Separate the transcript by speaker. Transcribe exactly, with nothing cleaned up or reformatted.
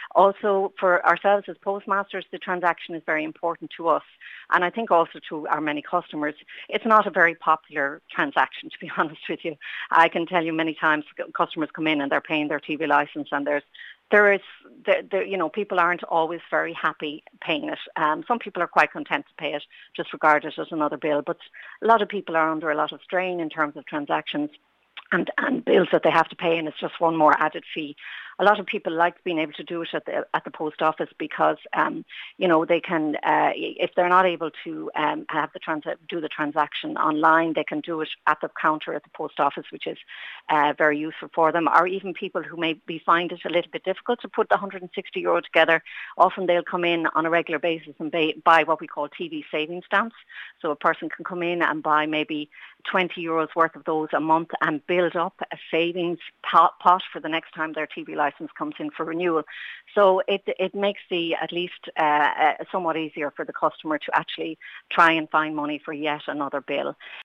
Speaker 1: Also, for ourselves as postmasters, the transaction is very important to us. And I think also to our many customers, it's not a very popular transaction, to be honest with you. I can tell you many times customers come in and they're paying their T V licence, and there's there is, there, there, you know, people aren't always very happy paying it. Um, some people are quite content to pay it, just regard it as another bill. But a lot of people are under a lot of strain in terms of transactions and, and bills that they have to pay, and it's just one more added fee. A lot of people like being able to do it at the at the post office because, um, you know, they can, uh, if they're not able to um, have the trans- do the transaction online, they can do it at the counter at the post office, which is uh, very useful for them. Or even people who maybe find it a little bit difficult to put the one hundred sixty euro together, often they'll come in on a regular basis and buy, buy what we call T V savings stamps. So a person can come in and buy maybe twenty euros worth of those a month and build up a savings pot, pot for the next time their T V license comes in for renewal. So it it makes the at least uh, uh, somewhat easier for the customer to actually try and find money for yet another bill.